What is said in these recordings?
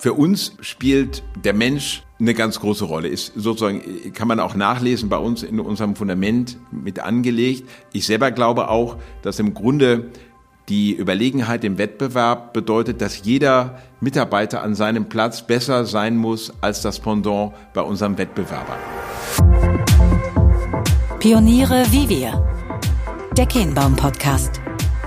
Für uns spielt der Mensch eine ganz große Rolle. Ist sozusagen, kann man auch nachlesen, bei uns in unserem Fundament mit angelegt. Ich selber glaube auch, dass im Grunde die Überlegenheit im Wettbewerb bedeutet, dass jeder Mitarbeiter an seinem Platz besser sein muss als das Pendant bei unserem Wettbewerber. Pioniere wie wir. Der Kehnbaum-Podcast.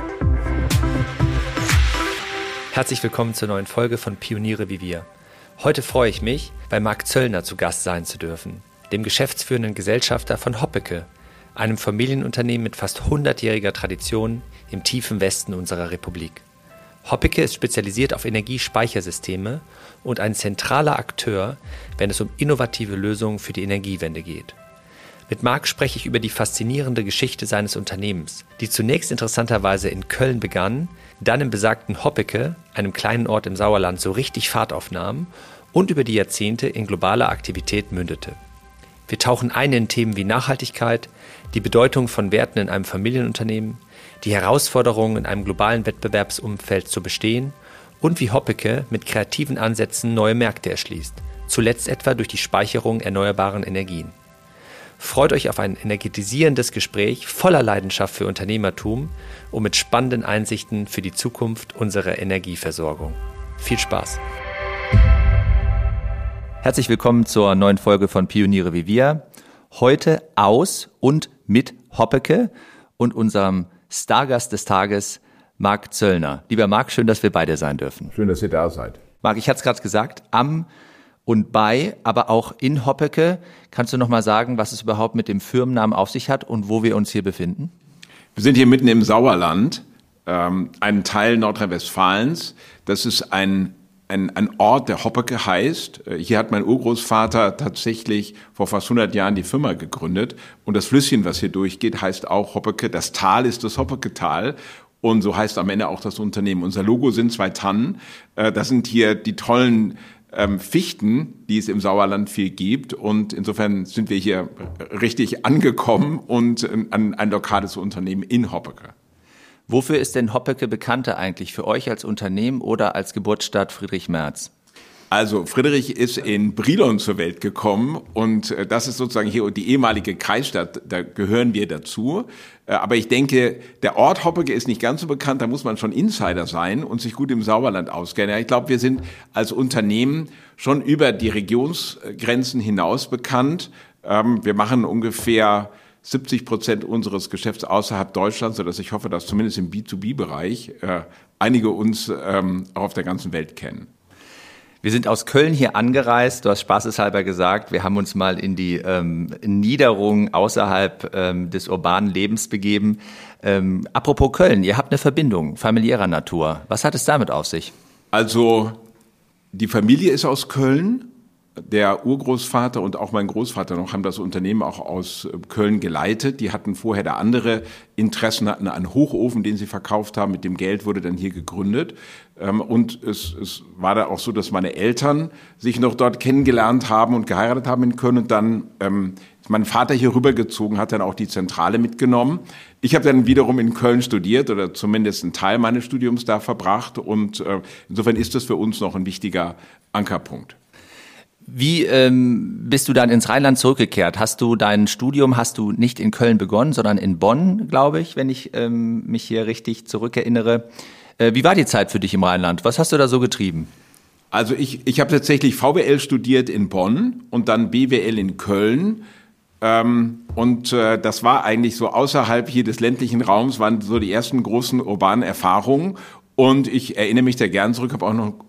Herzlich willkommen zur neuen Folge von Pioniere wie wir. Heute freue ich mich, bei Marc Zöllner zu Gast sein zu dürfen, dem geschäftsführenden Gesellschafter von Hoppecke, einem Familienunternehmen mit fast 100-jähriger Tradition im tiefen Westen unserer Republik. Hoppecke ist spezialisiert auf Energiespeichersysteme und ein zentraler Akteur, wenn es um innovative Lösungen für die Energiewende geht. Mit Marc spreche ich über die faszinierende Geschichte seines Unternehmens, die zunächst interessanterweise in Köln begann, dann im besagten Hoppecke, einem kleinen Ort im Sauerland, so richtig Fahrt aufnahm und über die Jahrzehnte in globale Aktivität mündete. Wir tauchen ein in Themen wie Nachhaltigkeit, die Bedeutung von Werten in einem Familienunternehmen, die Herausforderungen in einem globalen Wettbewerbsumfeld zu bestehen und wie Hoppecke mit kreativen Ansätzen neue Märkte erschließt, zuletzt etwa durch die Speicherung erneuerbaren Energien. Freut euch auf ein energetisierendes Gespräch voller Leidenschaft für Unternehmertum und mit spannenden Einsichten für die Zukunft unserer Energieversorgung. Viel Spaß! Herzlich willkommen zur neuen Folge von Pioniere wie wir. Heute aus und mit Hoppecke und unserem Stargast des Tages, Marc Zöllner. Lieber Marc, schön, dass wir beide sein dürfen. Schön, dass ihr da seid. Marc, ich hatte es gerade gesagt, am und bei, aber auch in Hoppecke. Kannst du noch mal sagen, was es überhaupt mit dem Firmennamen auf sich hat und wo wir uns hier befinden? Wir sind hier mitten im Sauerland, ein Teil Nordrhein-Westfalens. Das ist ein Ort, der Hoppecke heißt. Hier hat mein Urgroßvater tatsächlich vor fast 100 Jahren die Firma gegründet. Und das Flüsschen, was hier durchgeht, heißt auch Hoppecke. Das Tal ist das Hoppecke-Tal. Und so heißt am Ende auch das Unternehmen. Unser Logo sind 2 Tannen. Das sind hier die tollen Fichten, die es im Sauerland viel gibt. Und insofern sind wir hier richtig angekommen und ein lokales Unternehmen in Hoppecke. Wofür ist denn Hoppecke bekannter eigentlich? Für euch als Unternehmen oder als Geburtsstadt Friedrich Merz? Also Friedrich ist in Brilon zur Welt gekommen und das ist sozusagen hier die ehemalige Kreisstadt, da gehören wir dazu. Aber ich denke, der Ort Hoppecke ist nicht ganz so bekannt, da muss man schon Insider sein und sich gut im Sauerland auskennen. Ja, ich glaube, wir sind als Unternehmen schon über die Regionsgrenzen hinaus bekannt. Wir machen ungefähr 70% unseres Geschäfts außerhalb Deutschlands, sodass ich hoffe, dass zumindest im B2B-Bereich einige uns auch auf der ganzen Welt kennen. Wir sind aus Köln hier angereist, du hast spaßeshalber gesagt, wir haben uns mal in die Niederung außerhalb des urbanen Lebens begeben. Apropos Köln, ihr habt eine Verbindung familiärer Natur. Was hat es damit auf sich? Also die Familie ist aus Köln. Der Urgroßvater und auch mein Großvater noch haben das Unternehmen auch aus Köln geleitet. Die hatten vorher da andere Interessen, hatten einen Hochofen, den sie verkauft haben. Mit dem Geld wurde dann hier gegründet. Und es war da auch so, dass meine Eltern sich noch dort kennengelernt haben und geheiratet haben in Köln. Und dann ist mein Vater hier rübergezogen, hat dann auch die Zentrale mitgenommen. Ich habe dann wiederum in Köln studiert oder zumindest einen Teil meines Studiums da verbracht. Und insofern ist das für uns noch ein wichtiger Ankerpunkt. Wie bist du dann ins Rheinland zurückgekehrt? Hast du dein Studium nicht in Köln begonnen, sondern in Bonn, glaube ich, wenn ich mich hier richtig zurückerinnere. Wie war die Zeit für dich im Rheinland? Was hast du da so getrieben? Also ich habe tatsächlich VWL studiert in Bonn und dann BWL in Köln. Und das war eigentlich so außerhalb hier des ländlichen Raums, waren so die ersten großen urbanen Erfahrungen. Und ich erinnere mich da gern zurück, habe auch noch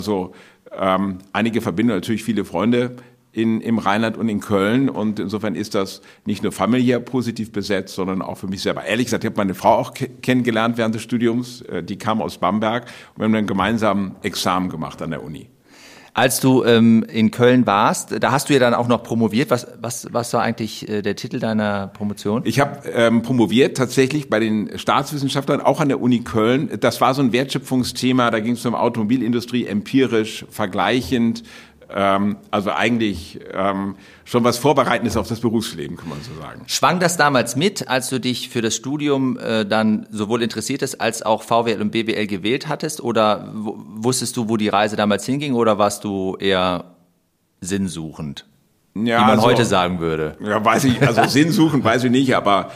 einige Verbindungen, natürlich viele Freunde im Rheinland und in Köln. Und insofern ist das nicht nur familiär positiv besetzt, sondern auch für mich selber. Ehrlich gesagt, ich habe meine Frau auch kennengelernt während des Studiums. Die kam aus Bamberg und wir haben dann gemeinsam Examen gemacht an der Uni. Als du in Köln warst, da hast du ja dann auch noch promoviert. Was war eigentlich der Titel deiner Promotion? Ich habe promoviert tatsächlich bei den Staatswissenschaftlern, auch an der Uni Köln. Das war so ein Wertschöpfungsthema, da ging es um Automobilindustrie, empirisch, vergleichend, Also eigentlich schon was Vorbereitendes auf das Berufsleben, kann man so sagen. Schwang das damals mit, als du dich für das Studium dann sowohl interessiertest als auch VWL und BWL gewählt hattest? Oder wusstest du, wo die Reise damals hinging, oder warst du eher sinnsuchend, ja, wie man heute sagen würde? Ja, weiß ich, also sinnsuchend weiß ich nicht, aber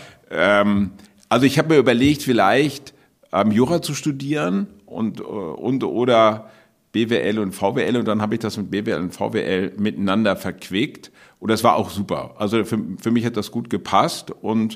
also ich habe mir überlegt, vielleicht Jura zu studieren und oder BWL und VWL, und dann habe ich das mit BWL und VWL miteinander verquickt, und das war auch super. Also für mich hat das gut gepasst, und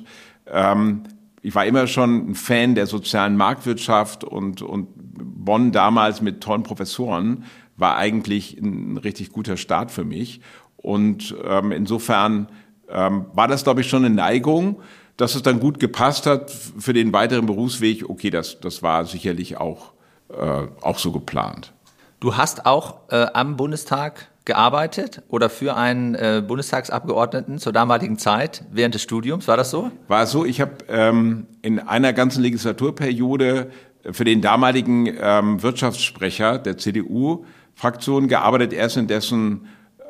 ich war immer schon ein Fan der sozialen Marktwirtschaft, und Bonn damals mit tollen Professoren war eigentlich ein richtig guter Start für mich, und insofern war das, glaube ich, schon eine Neigung. Dass es dann gut gepasst hat für den weiteren Berufsweg, okay, das war sicherlich auch so geplant. Du hast auch am Bundestag gearbeitet oder für einen Bundestagsabgeordneten zur damaligen Zeit während des Studiums, war das so? War so, ich habe in einer ganzen Legislaturperiode für den damaligen Wirtschaftssprecher der CDU-Fraktion gearbeitet, erst in dessen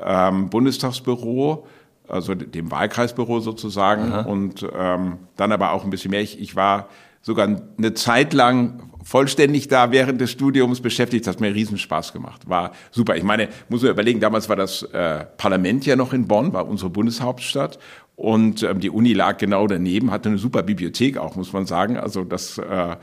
Bundestagsbüro, also dem Wahlkreisbüro sozusagen. Aha. Und dann aber auch ein bisschen mehr. Ich war sogar eine Zeit lang vollständig da während des Studiums beschäftigt. Das hat mir riesen Spaß gemacht. War super. Ich meine, muss man überlegen, damals war das Parlament ja noch in Bonn, war unsere Bundeshauptstadt. Und die Uni lag genau daneben, hatte eine super Bibliothek auch, muss man sagen. Also das war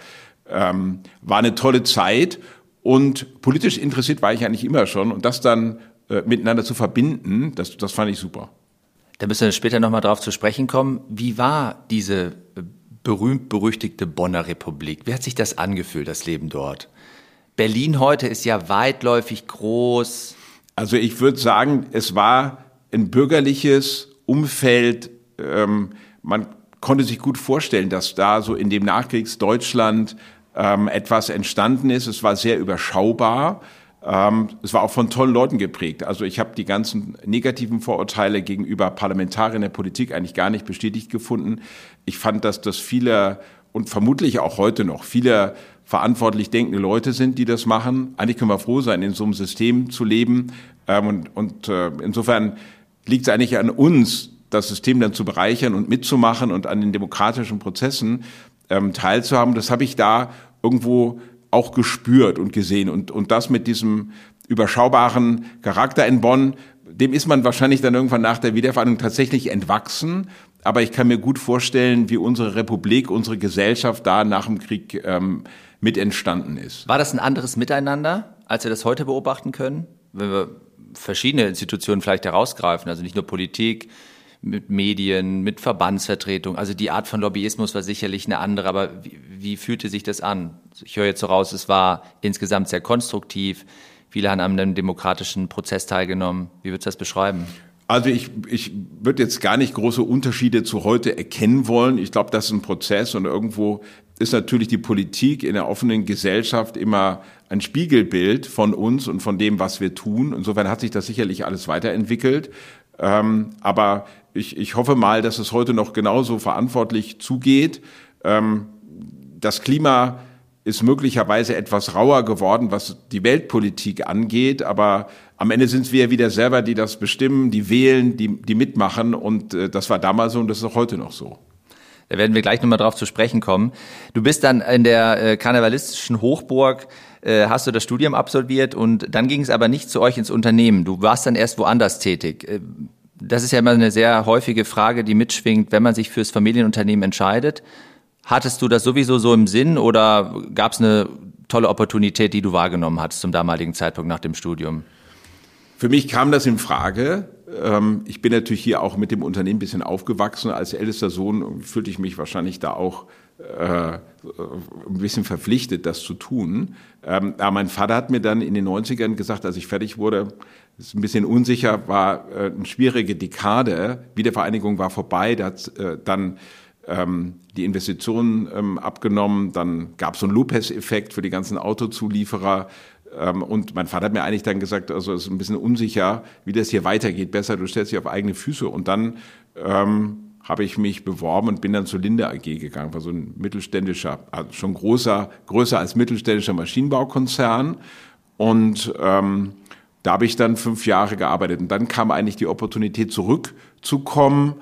eine tolle Zeit. Und politisch interessiert war ich eigentlich immer schon. Und das dann miteinander zu verbinden, das fand ich super. Da müssen wir später nochmal drauf zu sprechen kommen. Wie war diese berühmt-berüchtigte Bonner Republik? Wie hat sich das angefühlt, das Leben dort? Berlin heute ist ja weitläufig groß. Also ich würde sagen, es war ein bürgerliches Umfeld. Man konnte sich gut vorstellen, dass da so in dem Nachkriegsdeutschland etwas entstanden ist. Es war sehr überschaubar. Es war auch von tollen Leuten geprägt. Also ich habe die ganzen negativen Vorurteile gegenüber Parlamentariern der Politik eigentlich gar nicht bestätigt gefunden. Ich fand, dass das viele und vermutlich auch heute noch viele verantwortlich denkende Leute sind, die das machen. Eigentlich können wir froh sein, in so einem System zu leben. Insofern liegt es eigentlich an uns, das System dann zu bereichern und mitzumachen und an den demokratischen Prozessen teilzuhaben. Das habe ich da irgendwo auch gespürt und gesehen. Und das mit diesem überschaubaren Charakter in Bonn, dem ist man wahrscheinlich dann irgendwann nach der Wiedervereinigung tatsächlich entwachsen. Aber ich kann mir gut vorstellen, wie unsere Republik, unsere Gesellschaft da nach dem Krieg mit entstanden ist. War das ein anderes Miteinander, als wir das heute beobachten können? Wenn wir verschiedene Institutionen vielleicht herausgreifen, also nicht nur Politik, mit Medien, mit Verbandsvertretung. Also die Art von Lobbyismus war sicherlich eine andere, aber wie fühlte sich das an? Ich höre jetzt so raus, es war insgesamt sehr konstruktiv. Viele haben an einem demokratischen Prozess teilgenommen. Wie würdest du das beschreiben? Also ich würde jetzt gar nicht große Unterschiede zu heute erkennen wollen. Ich glaube, das ist ein Prozess, und irgendwo ist natürlich die Politik in der offenen Gesellschaft immer ein Spiegelbild von uns und von dem, was wir tun. Insofern hat sich das sicherlich alles weiterentwickelt. Aber ich hoffe mal, dass es heute noch genauso verantwortlich zugeht. Das Klima ist möglicherweise etwas rauer geworden, was die Weltpolitik angeht, aber am Ende sind es wir wieder selber, die das bestimmen, die wählen, die mitmachen, und das war damals so und das ist auch heute noch so. Da werden wir gleich nochmal drauf zu sprechen kommen. Du bist dann in der karnevalistischen Hochburg, hast du das Studium absolviert, und dann ging es aber nicht zu euch ins Unternehmen. Du warst dann erst woanders tätig. Das ist ja immer eine sehr häufige Frage, die mitschwingt, wenn man sich fürs Familienunternehmen entscheidet. Hattest du das sowieso so im Sinn, oder gab es eine tolle Opportunität, die du wahrgenommen hattest zum damaligen Zeitpunkt nach dem Studium? Für mich kam das in Frage. Ich bin natürlich hier auch mit dem Unternehmen ein bisschen aufgewachsen. Als ältester Sohn fühlte ich mich wahrscheinlich da auch ein bisschen verpflichtet, das zu tun. Aber mein Vater hat mir dann in den 90ern gesagt, als ich fertig wurde, das ist ein bisschen unsicher, war eine schwierige Dekade. Wiedervereinigung war vorbei, da hat dann die Investitionen abgenommen, dann gab es so einen Lopez-Effekt für die ganzen Autozulieferer. Und mein Vater hat mir eigentlich dann gesagt, also es ist ein bisschen unsicher, wie das hier weitergeht. Besser, du stellst dich auf eigene Füße. Und dann habe ich mich beworben und bin dann zur Linde AG gegangen. War so ein mittelständischer, also schon größer als mittelständischer Maschinenbaukonzern. Und Da habe ich dann 5 Jahre gearbeitet. Und dann kam eigentlich die Opportunität zurückzukommen,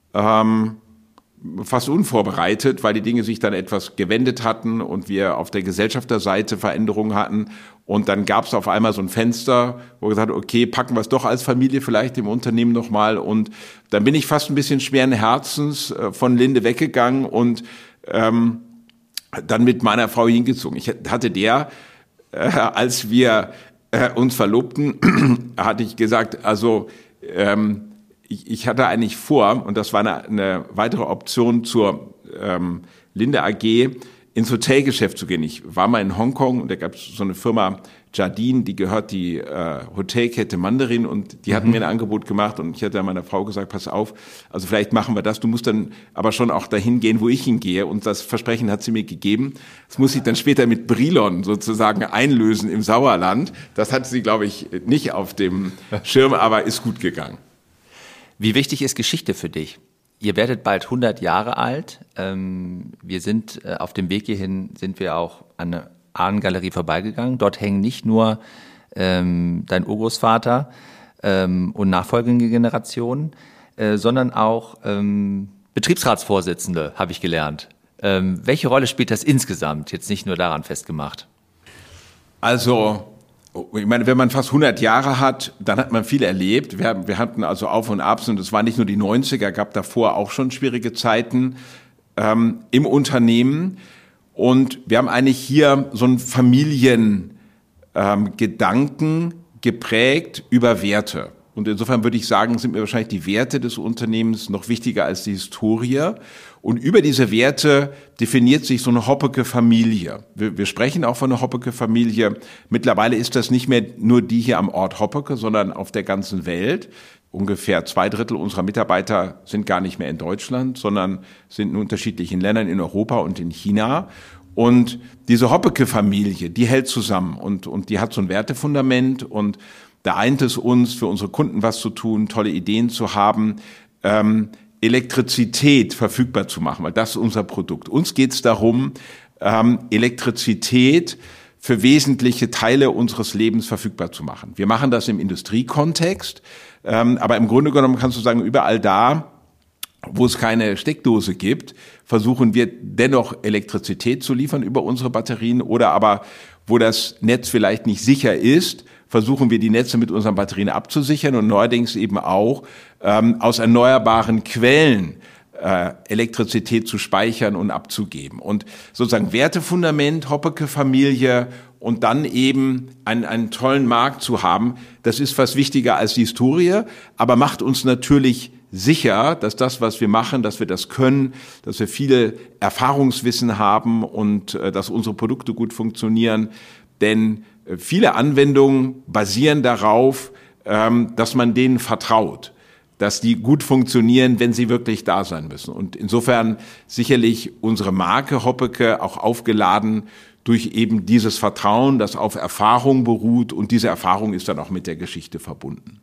fast unvorbereitet, weil die Dinge sich dann etwas gewendet hatten und wir auf der Gesellschafterseite Veränderungen hatten. Und dann gab es auf einmal so ein Fenster, wo wir gesagt haben, okay, packen wir es doch als Familie vielleicht im Unternehmen nochmal. Und dann bin ich fast ein bisschen schweren Herzens von Linde weggegangen und dann mit meiner Frau hingezogen. Ich hatte als wir uns verlobten, hatte ich gesagt, also ich hatte eigentlich vor, und das war eine weitere Option zur Linde AG, ins Hotelgeschäft zu gehen. Ich war mal in Hongkong und da gab es so eine Firma Jardine, die gehört die Hotelkette Mandarin und die hatten mir ein Angebot gemacht und ich hatte meiner Frau gesagt, pass auf, also vielleicht machen wir das, du musst dann aber schon auch dahin gehen, wo ich hingehe und das Versprechen hat sie mir gegeben. Das muss ich dann später mit Brilon sozusagen einlösen im Sauerland. Das hat sie, glaube ich, nicht auf dem Schirm, aber ist gut gegangen. Wie wichtig ist Geschichte für dich? Ihr werdet bald 100 Jahre alt. Wir sind auf dem Weg hierhin, sind wir auch an der Ahnengalerie vorbeigegangen. Dort hängen nicht nur dein Urgroßvater und nachfolgende Generationen, sondern auch Betriebsratsvorsitzende, habe ich gelernt. Welche Rolle spielt das insgesamt? Jetzt nicht nur daran festgemacht. Also, ich meine, wenn man fast 100 Jahre hat, dann hat man viel erlebt. Wir hatten also Auf und Abs und es waren nicht nur die 90er, gab davor auch schon schwierige Zeiten im Unternehmen. Und wir haben eigentlich hier so einen Familiengedanken geprägt über Werte. Und insofern würde ich sagen, sind mir wahrscheinlich die Werte des Unternehmens noch wichtiger als die Historie. Und über diese Werte definiert sich so eine Hoppeke-Familie. Wir sprechen auch von einer Hoppeke-Familie. Mittlerweile ist das nicht mehr nur die hier am Ort Hoppeke, sondern auf der ganzen Welt. Ungefähr 2/3 unserer Mitarbeiter sind gar nicht mehr in Deutschland, sondern sind in unterschiedlichen Ländern in Europa und in China. Und diese Hoppeke-Familie, die hält zusammen und die hat so ein Wertefundament und da eint es uns, für unsere Kunden was zu tun, tolle Ideen zu haben, Elektrizität verfügbar zu machen, weil das ist unser Produkt. Uns geht es darum, Elektrizität für wesentliche Teile unseres Lebens verfügbar zu machen. Wir machen das im Industriekontext, aber im Grunde genommen kannst du sagen, überall da, wo es keine Steckdose gibt, versuchen wir dennoch Elektrizität zu liefern über unsere Batterien oder aber, wo das Netz vielleicht nicht sicher ist, versuchen wir die Netze mit unseren Batterien abzusichern und neuerdings eben auch aus erneuerbaren Quellen Elektrizität zu speichern und abzugeben. Und sozusagen Wertefundament, Hoppeke-Familie und dann eben einen tollen Markt zu haben, das ist fast wichtiger als die Historie, aber macht uns natürlich sicher, dass das, was wir machen, dass wir das können, dass wir viel Erfahrungswissen haben und dass unsere Produkte gut funktionieren. Denn viele Anwendungen basieren darauf, dass man denen vertraut, dass die gut funktionieren, wenn sie wirklich da sein müssen. Und insofern sicherlich unsere Marke Hoppeke auch aufgeladen durch eben dieses Vertrauen, das auf Erfahrung beruht. Und diese Erfahrung ist dann auch mit der Geschichte verbunden.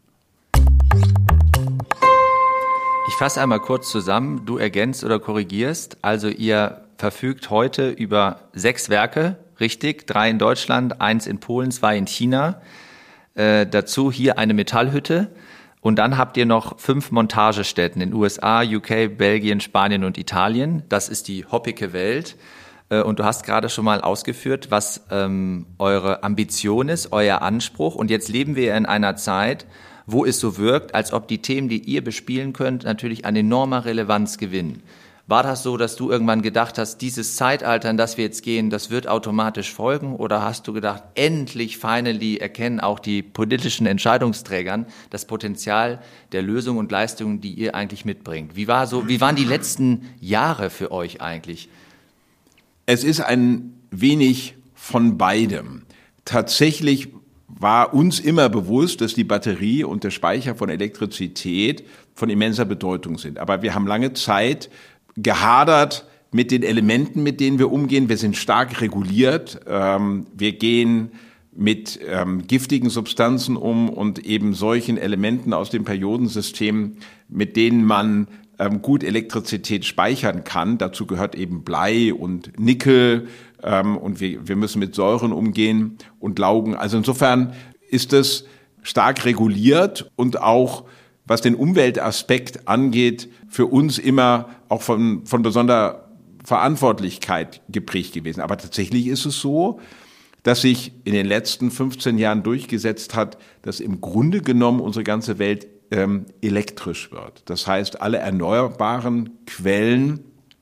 Ich fasse einmal kurz zusammen, du ergänzt oder korrigierst. Also ihr verfügt heute über 6 Werke, richtig? 3 in Deutschland, 1 in Polen, 2 in China. Dazu hier eine Metallhütte. Und dann habt ihr noch 5 Montagestätten in USA, UK, Belgien, Spanien und Italien. Das ist die Hoppeke Welt. Und du hast gerade schon mal ausgeführt, was eure Ambition ist, euer Anspruch. Und jetzt leben wir in einer Zeit, wo es so wirkt, als ob die Themen, die ihr bespielen könnt, natürlich an enormer Relevanz gewinnen. War das so, dass du irgendwann gedacht hast, dieses Zeitalter, in das wir jetzt gehen, das wird automatisch folgen? Oder hast du gedacht, endlich, finally erkennen auch die politischen Entscheidungsträgern das Potenzial der Lösungen und Leistungen, die ihr eigentlich mitbringt? Wie waren die letzten Jahre für euch eigentlich? Es ist ein wenig von beidem. Tatsächlich war uns immer bewusst, dass die Batterie und der Speicher von Elektrizität von immenser Bedeutung sind. Aber wir haben lange Zeit gehadert mit den Elementen, mit denen wir umgehen. Wir sind stark reguliert. Wir gehen mit giftigen Substanzen um und eben solchen Elementen aus dem Periodensystem, mit denen man gut Elektrizität speichern kann. Dazu gehört eben Blei und Nickel und wir müssen mit Säuren umgehen und Laugen. Also insofern ist es stark reguliert und auch, was den Umweltaspekt angeht, für uns immer auch von besonderer Verantwortlichkeit geprägt gewesen. Aber tatsächlich ist es so, dass sich in den letzten 15 Jahren durchgesetzt hat, dass im Grunde genommen unsere ganze Welt elektrisch wird. Das heißt, alle erneuerbaren Quellen,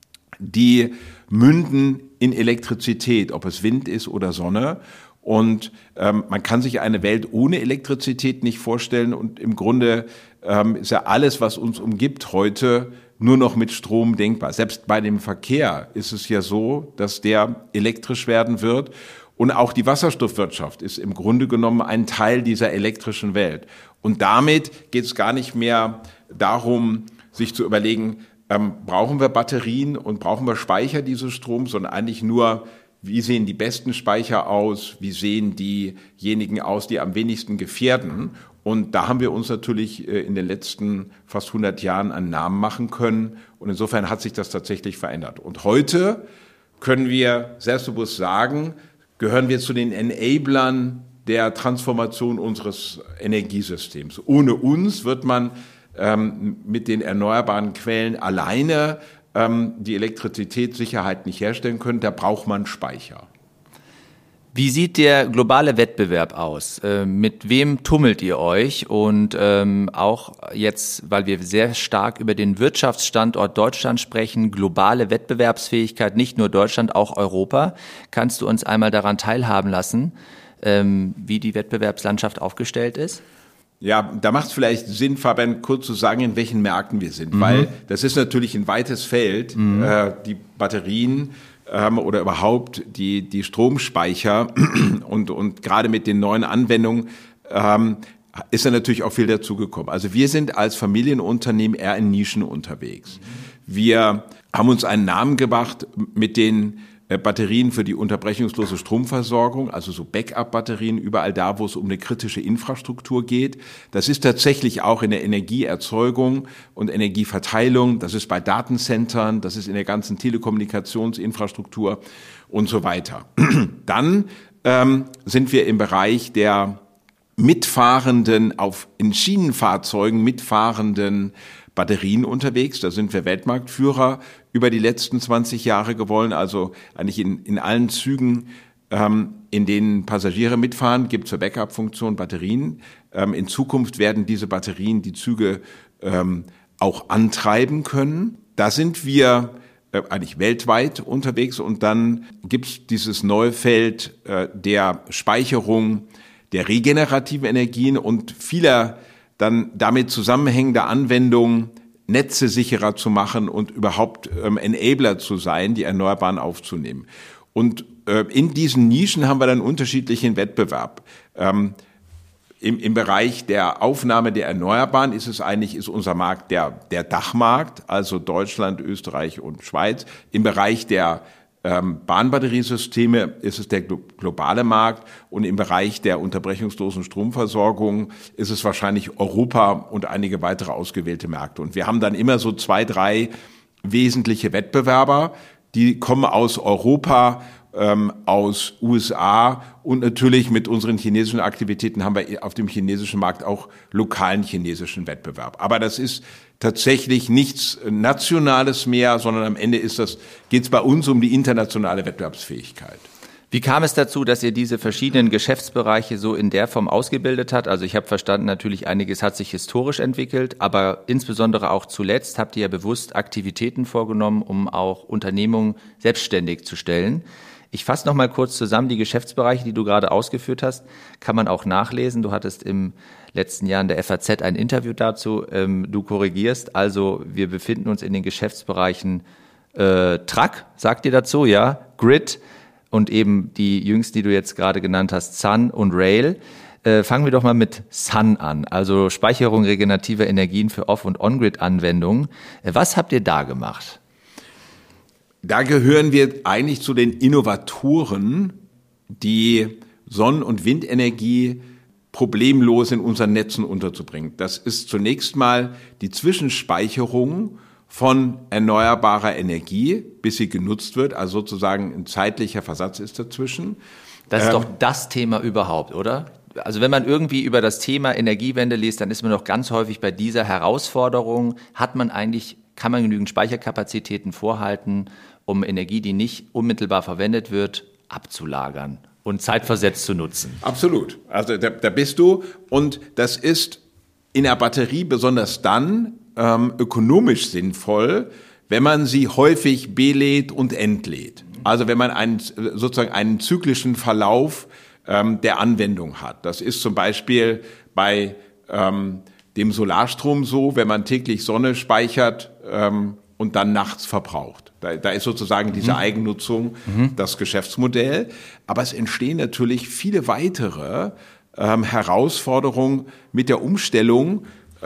die münden in Elektrizität, ob es Wind ist oder Sonne. Und man kann sich eine Welt ohne Elektrizität nicht vorstellen. Und im Grunde ist ja alles, was uns umgibt heute, nur noch mit Strom denkbar. Selbst bei dem Verkehr ist es ja so, dass der elektrisch werden wird. Und auch die Wasserstoffwirtschaft ist im Grunde genommen ein Teil dieser elektrischen Welt. Und damit geht es gar nicht mehr darum, sich zu überlegen, brauchen wir Batterien und brauchen wir Speicher dieses Stroms, sondern eigentlich nur, wie sehen die besten Speicher aus, wie sehen diejenigen aus, die am wenigsten gefährden. Und da haben wir uns natürlich in den letzten fast 100 Jahren einen Namen machen können. Und insofern hat sich das tatsächlich verändert. Und heute können wir selbstbewusst sagen, gehören wir zu den Enablern der Transformation unseres Energiesystems. Ohne uns wird man mit den erneuerbaren Quellen alleine die Elektrizitätssicherheit nicht herstellen können. Da braucht man Speicher. Wie sieht der globale Wettbewerb aus? Mit wem tummelt ihr euch? Und auch jetzt, weil wir sehr stark über den Wirtschaftsstandort Deutschland sprechen, globale Wettbewerbsfähigkeit, nicht nur Deutschland, auch Europa. Kannst du uns einmal daran teilhaben lassen, wie die Wettbewerbslandschaft aufgestellt ist? Ja, da macht es vielleicht Sinn, Fabian, kurz zu sagen, in welchen Märkten wir sind, weil das ist natürlich ein weites Feld, die Batterien oder überhaupt die Stromspeicher und gerade mit den neuen Anwendungen ist da natürlich auch viel dazugekommen. Also wir sind als Familienunternehmen eher in Nischen unterwegs. Wir haben uns einen Namen gemacht mit den Batterien für die unterbrechungslose Stromversorgung, also so Backup-Batterien, überall da, wo es um eine kritische Infrastruktur geht. Das ist tatsächlich auch in der Energieerzeugung und Energieverteilung, das ist bei Datencentern, das ist in der ganzen Telekommunikationsinfrastruktur und so weiter. Dann sind wir im Bereich der mitfahrenden, in Schienenfahrzeugen mitfahrenden Batterien unterwegs. Da sind wir Weltmarktführer über die letzten 20 Jahre geworden. Also eigentlich in allen Zügen, in denen Passagiere mitfahren, gibt es zur Backup-Funktion Batterien. In Zukunft werden diese Batterien die Züge auch antreiben können. Da sind wir eigentlich weltweit unterwegs. Und dann gibt es dieses neue Feld der Speicherung der regenerativen Energien und vieler dann damit zusammenhängende Anwendungen, Netze sicherer zu machen und überhaupt Enabler zu sein, die Erneuerbaren aufzunehmen. Und in diesen Nischen haben wir dann unterschiedlichen Wettbewerb. Im Bereich der Aufnahme der Erneuerbaren ist unser Markt der Dachmarkt, also Deutschland, Österreich und Schweiz. Im Bereich der Bahnbatteriesysteme ist es der globale Markt und im Bereich der unterbrechungslosen Stromversorgung ist es wahrscheinlich Europa und einige weitere ausgewählte Märkte. Und wir haben dann immer so 2, 3 wesentliche Wettbewerber, die kommen aus Europa, aus USA und natürlich mit unseren chinesischen Aktivitäten haben wir auf dem chinesischen Markt auch lokalen chinesischen Wettbewerb. Aber das ist tatsächlich nichts Nationales mehr, sondern am Ende geht es bei uns um die internationale Wettbewerbsfähigkeit. Wie kam es dazu, dass ihr diese verschiedenen Geschäftsbereiche so in der Form ausgebildet habt? Also ich habe verstanden, natürlich einiges hat sich historisch entwickelt, aber insbesondere auch zuletzt habt ihr ja bewusst Aktivitäten vorgenommen, um auch Unternehmungen selbstständig zu stellen. Ich fasse noch mal kurz zusammen, die Geschäftsbereiche, die du gerade ausgeführt hast, kann man auch nachlesen. Du hattest im letzten Jahr in der FAZ ein Interview dazu. Du korrigierst, also wir befinden uns in den Geschäftsbereichen Truck, sagt ihr dazu, ja, Grid und eben die jüngsten, die du jetzt gerade genannt hast, Sun und Rail. Fangen wir doch mal mit Sun an, also Speicherung regenerativer Energien für Off- und On-Grid-Anwendungen. Was habt ihr da gemacht? Da gehören wir eigentlich zu den Innovatoren, die Sonnen- und Windenergie problemlos in unseren Netzen unterzubringen. Das ist zunächst mal die Zwischenspeicherung von erneuerbarer Energie, bis sie genutzt wird, also sozusagen ein zeitlicher Versatz ist dazwischen. Das ist doch das Thema überhaupt, oder? Also wenn man irgendwie über das Thema Energiewende liest, dann ist man doch ganz häufig bei dieser Herausforderung, kann man genügend Speicherkapazitäten vorhalten, um Energie, die nicht unmittelbar verwendet wird, abzulagern und zeitversetzt zu nutzen. Absolut. Also da bist du, und das ist in der Batterie besonders dann ökonomisch sinnvoll, wenn man sie häufig belädt und entlädt. Also wenn man sozusagen einen zyklischen Verlauf der Anwendung hat. Das ist zum Beispiel bei dem Solarstrom so, wenn man täglich Sonne speichert und dann nachts verbraucht. Da ist sozusagen diese Eigennutzung das Geschäftsmodell. Aber es entstehen natürlich viele weitere Herausforderungen mit der Umstellung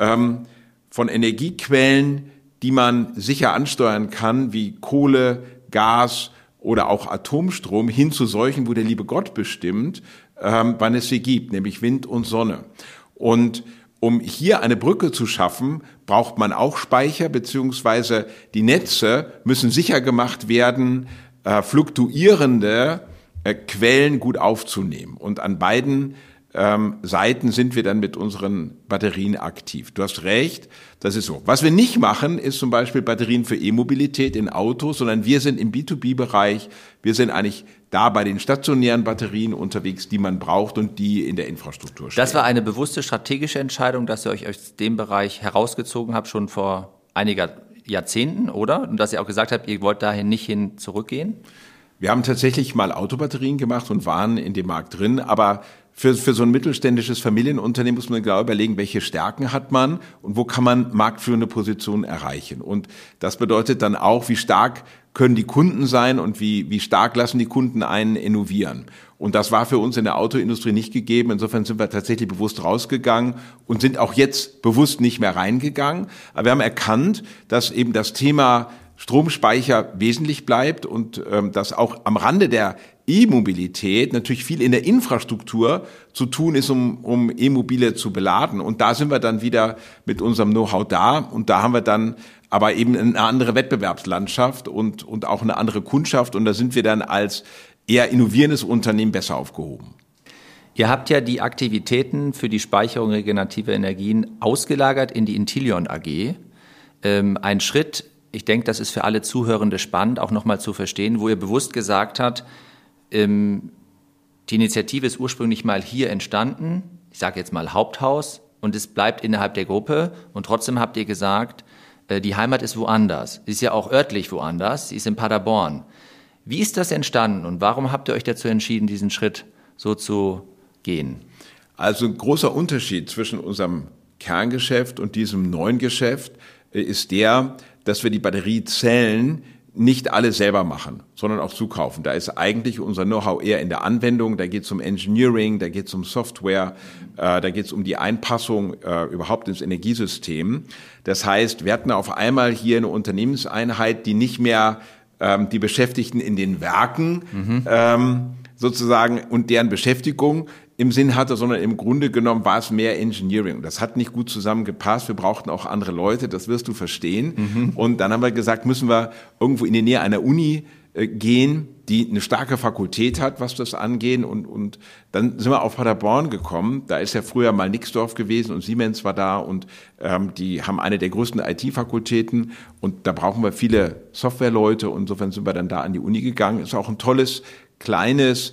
von Energiequellen, die man sicher ansteuern kann, wie Kohle, Gas oder auch Atomstrom, hin zu solchen, wo der liebe Gott bestimmt, wann es sie gibt, nämlich Wind und Sonne. Und um hier eine Brücke zu schaffen, braucht man auch Speicher, beziehungsweise die Netze müssen sicher gemacht werden, fluktuierende Quellen gut aufzunehmen. Und an beiden Seiten sind wir dann mit unseren Batterien aktiv. Du hast recht, das ist so. Was wir nicht machen, ist zum Beispiel Batterien für E-Mobilität in Autos, sondern wir sind im B2B-Bereich, wir sind eigentlich da bei den stationären Batterien unterwegs, die man braucht und die in der Infrastruktur stehen. Das war eine bewusste strategische Entscheidung, dass ihr euch aus dem Bereich herausgezogen habt, schon vor einiger Jahrzehnten, oder? Und dass ihr auch gesagt habt, ihr wollt dahin nicht hin zurückgehen? Wir haben tatsächlich mal Autobatterien gemacht und waren in dem Markt drin, aber für so ein mittelständisches Familienunternehmen muss man genau überlegen, welche Stärken hat man und wo kann man marktführende Positionen erreichen. Und das bedeutet dann auch, wie stark können die Kunden sein und wie stark lassen die Kunden einen innovieren. Und das war für uns in der Autoindustrie nicht gegeben. Insofern sind wir tatsächlich bewusst rausgegangen und sind auch jetzt bewusst nicht mehr reingegangen. Aber wir haben erkannt, dass eben das Thema Stromspeicher wesentlich bleibt und dass auch am Rande der E-Mobilität natürlich viel in der Infrastruktur zu tun ist, um E-Mobile zu beladen. Und da sind wir dann wieder mit unserem Know-how da. Und da haben wir dann aber eben eine andere Wettbewerbslandschaft und auch eine andere Kundschaft. Und da sind wir dann als eher innovierendes Unternehmen besser aufgehoben. Ihr habt ja die Aktivitäten für die Speicherung regenerativer Energien ausgelagert in die Intilion AG. Ein Schritt, ich denke, das ist für alle Zuhörende spannend, auch nochmal zu verstehen, wo ihr bewusst gesagt habt, die Initiative ist ursprünglich mal hier entstanden, ich sage jetzt mal Haupthaus, und es bleibt innerhalb der Gruppe. Und trotzdem habt ihr gesagt, die Heimat ist woanders. Sie ist ja auch örtlich woanders, sie ist in Paderborn. Wie ist das entstanden und warum habt ihr euch dazu entschieden, diesen Schritt so zu gehen? Also ein großer Unterschied zwischen unserem Kerngeschäft und diesem neuen Geschäft ist der, dass wir die Batteriezellen nicht alle selber machen, sondern auch zukaufen. Da ist eigentlich unser Know-how eher in der Anwendung, da geht es um Engineering, da geht es um Software, da geht es um die Einpassung überhaupt ins Energiesystem. Das heißt, wir hatten auf einmal hier eine Unternehmenseinheit, die nicht mehr die Beschäftigten in den Werken sozusagen und deren Beschäftigung im Sinn hatte, sondern im Grunde genommen war es mehr Engineering. Das hat nicht gut zusammengepasst. Wir brauchten auch andere Leute, das wirst du verstehen. Und dann haben wir gesagt, müssen wir irgendwo in die Nähe einer Uni gehen, die eine starke Fakultät hat, was das angeht. Und dann sind wir auf Paderborn gekommen. Da ist ja früher mal Nixdorf gewesen und Siemens war da und die haben eine der größten IT-Fakultäten und da brauchen wir viele Softwareleute und insofern sind wir dann da an die Uni gegangen. Ist auch ein tolles, kleines,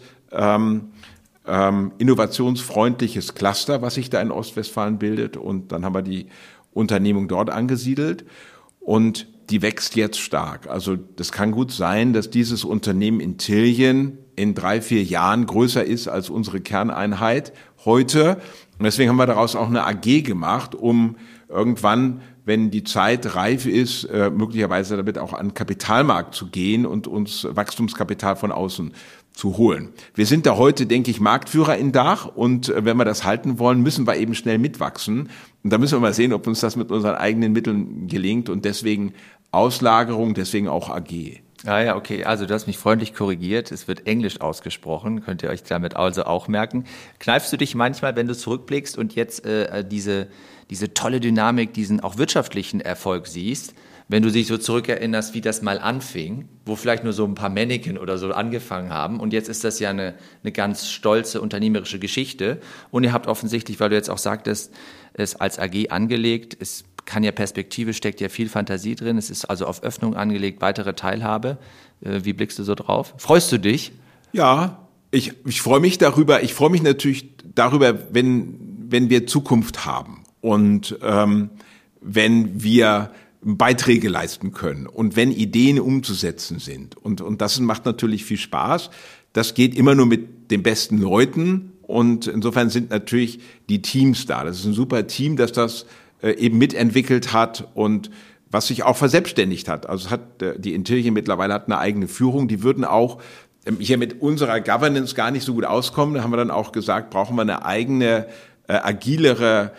innovationsfreundliches Cluster, was sich da in Ostwestfalen bildet. Und dann haben wir die Unternehmung dort angesiedelt und die wächst jetzt stark. Also das kann gut sein, dass dieses Unternehmen Intilion in 3-4 Jahren größer ist als unsere Kerneinheit heute. Und deswegen haben wir daraus auch eine AG gemacht, um irgendwann, wenn die Zeit reif ist, möglicherweise damit auch an den Kapitalmarkt zu gehen und uns Wachstumskapital von außen zu holen. Wir sind da heute, denke ich, Marktführer in Dach und wenn wir das halten wollen, müssen wir eben schnell mitwachsen. Und da müssen wir mal sehen, ob uns das mit unseren eigenen Mitteln gelingt und deswegen Auslagerung, deswegen auch AG. Ah ja, okay. Also du hast mich freundlich korrigiert. Es wird Englisch ausgesprochen. Könnt ihr euch damit also auch merken. Kneifst du dich manchmal, wenn du zurückblickst und jetzt diese tolle Dynamik, diesen auch wirtschaftlichen Erfolg siehst, wenn du dich so zurückerinnerst, wie das mal anfing, wo vielleicht nur so ein paar Mannequin oder so angefangen haben und jetzt ist das ja eine ganz stolze unternehmerische Geschichte und ihr habt offensichtlich, weil du jetzt auch sagtest, es als AG angelegt, es kann ja Perspektive, steckt ja viel Fantasie drin, es ist also auf Öffnung angelegt, weitere Teilhabe. Wie blickst du so drauf? Freust du dich? Ja, ich freue mich darüber. Ich freue mich natürlich darüber, wenn wir Zukunft haben und wenn wir Beiträge leisten können und wenn Ideen umzusetzen sind. Und das macht natürlich viel Spaß. Das geht immer nur mit den besten Leuten und insofern sind natürlich die Teams da. Das ist ein super Team, das eben mitentwickelt hat und was sich auch verselbstständigt hat. Also die Intillion mittlerweile hat eine eigene Führung. Die würden auch hier mit unserer Governance gar nicht so gut auskommen. Da haben wir dann auch gesagt, brauchen wir eine eigene, agilere,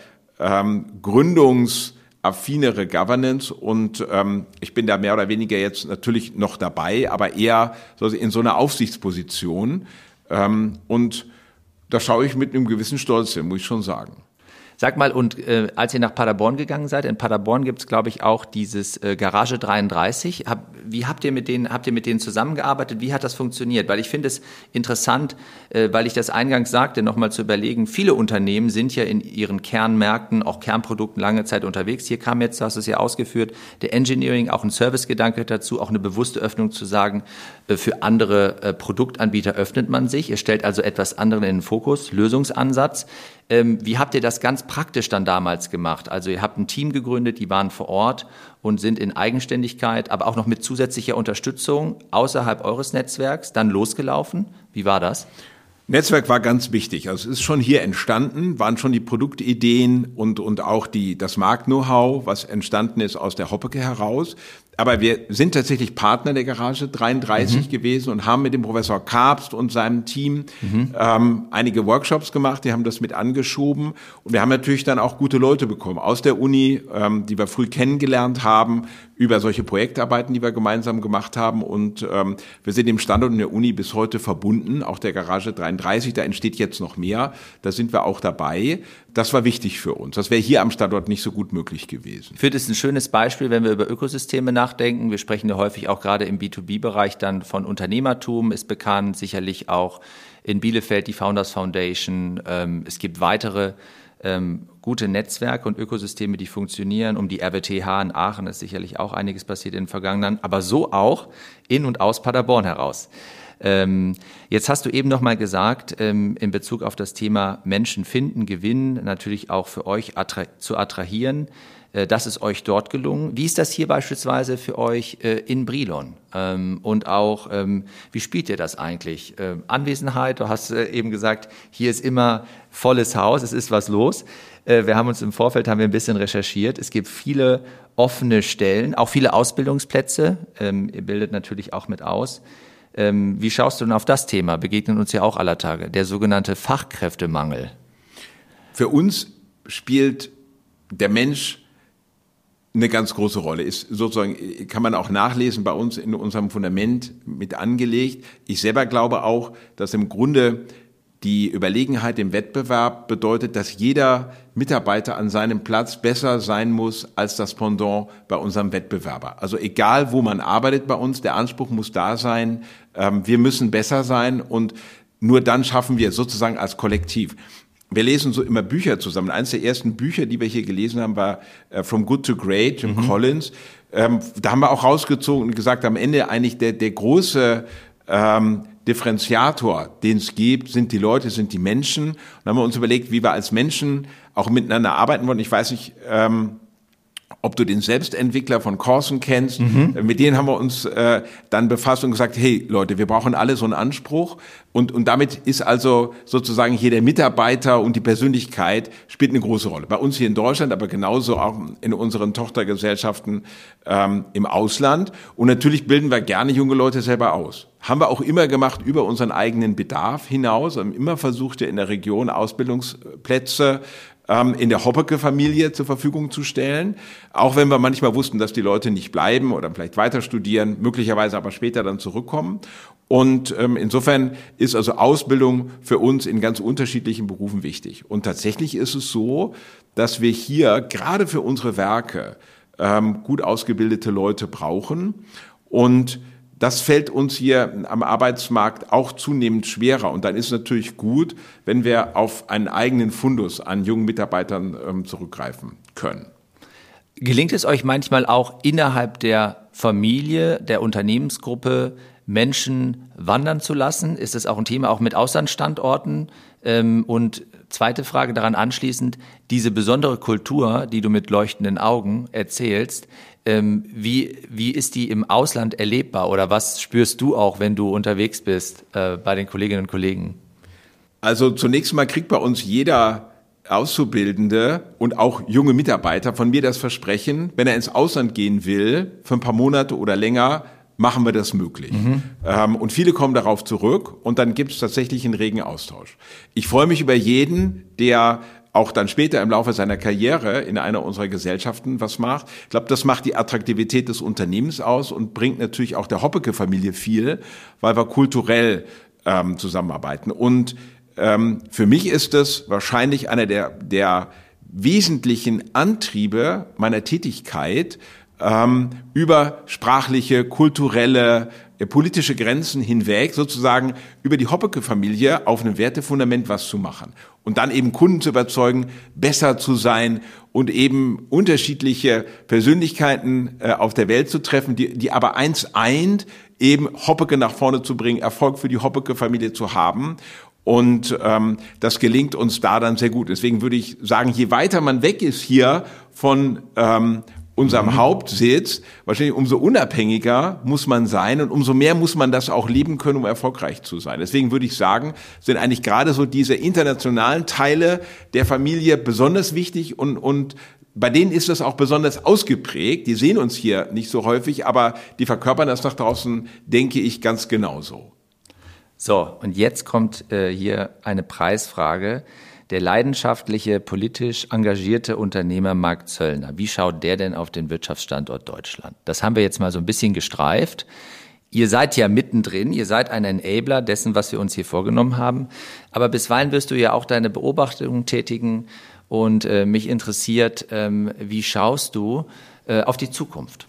gründungsaffinere Governance und ich bin da mehr oder weniger jetzt natürlich noch dabei, aber eher in so einer Aufsichtsposition und da schaue ich mit einem gewissen Stolz hin, muss ich schon sagen. Sag mal, und als ihr nach Paderborn gegangen seid, in Paderborn gibt's glaube ich, auch dieses Garage 33. Wie habt ihr mit denen zusammengearbeitet? Wie hat das funktioniert? Weil ich finde es interessant, weil ich das eingangs sagte, nochmal zu überlegen, viele Unternehmen sind ja in ihren Kernmärkten, auch Kernprodukten lange Zeit unterwegs. Hier kam jetzt, du hast es ja ausgeführt, der Engineering, auch ein Servicegedanke dazu, auch eine bewusste Öffnung zu sagen, für andere Produktanbieter öffnet man sich. Ihr stellt also etwas anderen in den Fokus, Lösungsansatz. Wie habt ihr das ganz praktisch dann damals gemacht? Also ihr habt ein Team gegründet, die waren vor Ort und sind in Eigenständigkeit, aber auch noch mit zusätzlicher Unterstützung außerhalb eures Netzwerks dann losgelaufen. Wie war das? Netzwerk war ganz wichtig. Also es ist schon hier entstanden, waren schon die Produktideen und auch das Markt-Know-how, was entstanden ist aus der Hoppecke heraus. Aber wir sind tatsächlich Partner der Garage 33 gewesen und haben mit dem Professor Karpst und seinem Team einige Workshops gemacht, die haben das mit angeschoben und wir haben natürlich dann auch gute Leute bekommen aus der Uni, die wir früh kennengelernt haben, über solche Projektarbeiten, die wir gemeinsam gemacht haben und wir sind dem Standort in der Uni bis heute verbunden, auch der Garage 33, da entsteht jetzt noch mehr, da sind wir auch dabei. Das war wichtig für uns. Das wäre hier am Standort nicht so gut möglich gewesen. Ich finde es ein schönes Beispiel, wenn wir über Ökosysteme nachdenken. Wir sprechen ja häufig auch gerade im B2B-Bereich dann von Unternehmertum, ist bekannt, sicherlich auch in Bielefeld die Founders Foundation. Es gibt weitere gute Netzwerke und Ökosysteme, die funktionieren. Um die RWTH in Aachen ist sicherlich auch einiges passiert in den vergangenen, aber so auch in und aus Paderborn heraus. Jetzt hast du eben noch mal gesagt, in Bezug auf das Thema Menschen finden, gewinnen, natürlich auch für euch zu attrahieren. Das ist euch dort gelungen. Wie ist das hier beispielsweise für euch in Brilon? Und auch, wie spielt ihr das eigentlich? Anwesenheit, du hast eben gesagt, hier ist immer volles Haus, es ist was los. Wir haben uns im Vorfeld ein bisschen recherchiert. Es gibt viele offene Stellen, auch viele Ausbildungsplätze. Ihr bildet natürlich auch mit aus. Wie schaust du denn auf das Thema? Begegnen uns ja auch aller Tage, der sogenannte Fachkräftemangel. Für uns spielt der Mensch eine ganz große Rolle. Ist sozusagen, kann man auch nachlesen, bei uns in unserem Fundament mit angelegt. Ich selber glaube auch, dass im Grunde die Überlegenheit im Wettbewerb bedeutet, dass jeder Mitarbeiter an seinem Platz besser sein muss als das Pendant bei unserem Wettbewerber. Also egal, wo man arbeitet bei uns, der Anspruch muss da sein, wir müssen besser sein und nur dann schaffen wir sozusagen als Kollektiv. Wir lesen so immer Bücher zusammen. Eines der ersten Bücher, die wir hier gelesen haben, war From Good to Great, Jim Collins. Da haben wir auch rausgezogen und gesagt, am Ende eigentlich der große Differenziator, den es gibt, sind die Leute, sind die Menschen. Und dann haben wir uns überlegt, wie wir als Menschen auch miteinander arbeiten wollen. Ich weiß nicht, ob du den Selbstentwickler von Corson kennst. Mit denen haben wir uns dann befasst und gesagt, hey Leute, wir brauchen alle so einen Anspruch. Und damit ist also sozusagen hier der Mitarbeiter und die Persönlichkeit spielt eine große Rolle. Bei uns hier in Deutschland, aber genauso auch in unseren Tochtergesellschaften im Ausland. Und natürlich bilden wir gerne junge Leute selber aus. Haben wir auch immer gemacht über unseren eigenen Bedarf hinaus. Haben immer versucht, ja in der Region Ausbildungsplätze in der Hoppecke-Familie zur Verfügung zu stellen. Auch wenn wir manchmal wussten, dass die Leute nicht bleiben oder vielleicht weiter studieren, möglicherweise aber später dann zurückkommen. Und insofern ist also Ausbildung für uns in ganz unterschiedlichen Berufen wichtig. Und tatsächlich ist es so, dass wir hier gerade für unsere Werke gut ausgebildete Leute brauchen. Und das fällt uns hier am Arbeitsmarkt auch zunehmend schwerer. Und dann ist es natürlich gut, wenn wir auf einen eigenen Fundus an jungen Mitarbeitern zurückgreifen können. Gelingt es euch manchmal auch innerhalb der Familie, der Unternehmensgruppe, Menschen wandern zu lassen? Ist das auch ein Thema, auch mit Auslandsstandorten? Und zweite Frage daran anschließend, diese besondere Kultur, die du mit leuchtenden Augen erzählst, wie ist die im Ausland erlebbar oder was spürst du auch, wenn du unterwegs bist bei den Kolleginnen und Kollegen? Also zunächst mal kriegt bei uns jeder Auszubildende und auch junge Mitarbeiter von mir das Versprechen, wenn er ins Ausland gehen will, für ein paar Monate oder länger, machen wir das möglich. Und viele kommen darauf zurück und dann gibt es tatsächlich einen regen Austausch. Ich freue mich über jeden, der auch dann später im Laufe seiner Karriere in einer unserer Gesellschaften was macht. Ich glaube, das macht die Attraktivität des Unternehmens aus und bringt natürlich auch der Hoppecke-Familie viel, weil wir kulturell zusammenarbeiten. Und für mich ist es wahrscheinlich einer der wesentlichen Antriebe meiner Tätigkeit, über sprachliche, kulturelle, politische Grenzen hinweg sozusagen über die Hoppecke-Familie auf einem Wertefundament was zu machen und dann eben Kunden zu überzeugen, besser zu sein und eben unterschiedliche Persönlichkeiten auf der Welt zu treffen, die aber eins eint, eben Hoppecke nach vorne zu bringen, Erfolg für die Hoppecke-Familie zu haben. Und das gelingt uns da dann sehr gut. Deswegen würde ich sagen, je weiter man weg ist hier von unserem Hauptsitz, wahrscheinlich umso unabhängiger muss man sein und umso mehr muss man das auch leben können, um erfolgreich zu sein. Deswegen würde ich sagen, sind eigentlich gerade so diese internationalen Teile der Familie besonders wichtig und bei denen ist das auch besonders ausgeprägt. Die sehen uns hier nicht so häufig, aber die verkörpern das nach draußen, denke ich, ganz genauso. So, und jetzt kommt hier eine Preisfrage. Der leidenschaftliche, politisch engagierte Unternehmer Marc Zöllner, wie schaut der denn auf den Wirtschaftsstandort Deutschland? Das haben wir jetzt mal so ein bisschen gestreift. Ihr seid ja mittendrin, ihr seid ein Enabler dessen, was wir uns hier vorgenommen haben. Aber bisweilen wirst du ja auch deine Beobachtungen tätigen und mich interessiert, wie schaust du auf die Zukunft?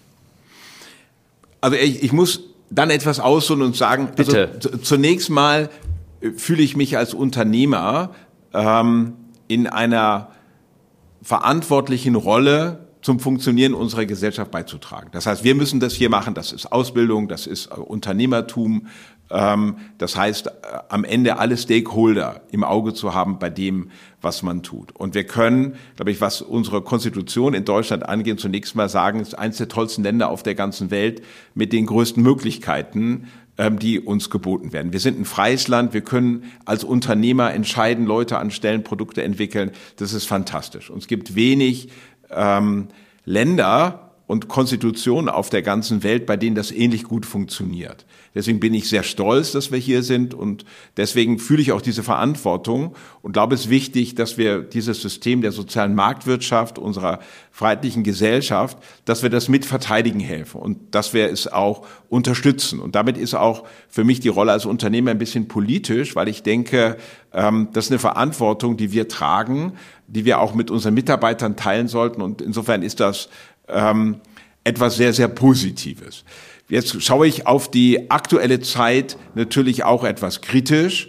Also ich muss dann etwas ausholen und sagen, bitte. Also zunächst mal fühle ich mich als Unternehmer in einer verantwortlichen Rolle zum Funktionieren unserer Gesellschaft beizutragen. Das heißt, wir müssen das hier machen, das ist Ausbildung, das ist Unternehmertum, das heißt, am Ende alle Stakeholder im Auge zu haben bei dem, was man tut. Und wir können, glaube ich, was unsere Konstitution in Deutschland angeht, zunächst mal sagen, es ist eines der tollsten Länder auf der ganzen Welt mit den größten Möglichkeiten, die uns geboten werden. Wir sind ein freies Land, wir können als Unternehmer entscheiden, Leute anstellen, Produkte entwickeln. Das ist fantastisch. Und es gibt wenig Länder und Konstitutionen auf der ganzen Welt, bei denen das ähnlich gut funktioniert. Deswegen bin ich sehr stolz, dass wir hier sind und deswegen fühle ich auch diese Verantwortung und glaube, es ist wichtig, dass wir dieses System der sozialen Marktwirtschaft, unserer freiheitlichen Gesellschaft, dass wir das mit verteidigen helfen und dass wir es auch unterstützen. Und damit ist auch für mich die Rolle als Unternehmer ein bisschen politisch, weil ich denke, das ist eine Verantwortung, die wir tragen, die wir auch mit unseren Mitarbeitern teilen sollten und insofern ist das etwas sehr, sehr Positives. Jetzt schaue ich auf die aktuelle Zeit natürlich auch etwas kritisch.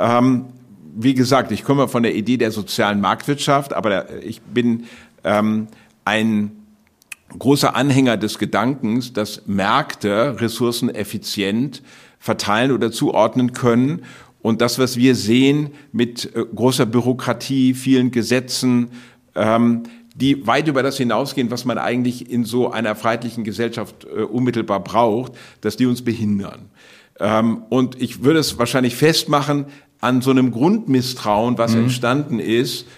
Wie gesagt, ich komme von der Idee der sozialen Marktwirtschaft, aber ich bin ein großer Anhänger des Gedankens, dass Märkte Ressourcen effizient verteilen oder zuordnen können. Und das, was wir sehen mit großer Bürokratie, vielen Gesetzen, die weit über das hinausgehen, was man eigentlich in so einer freiheitlichen Gesellschaft unmittelbar braucht, dass die uns behindern. Und ich würde es wahrscheinlich festmachen an so einem Grundmisstrauen, was entstanden ist,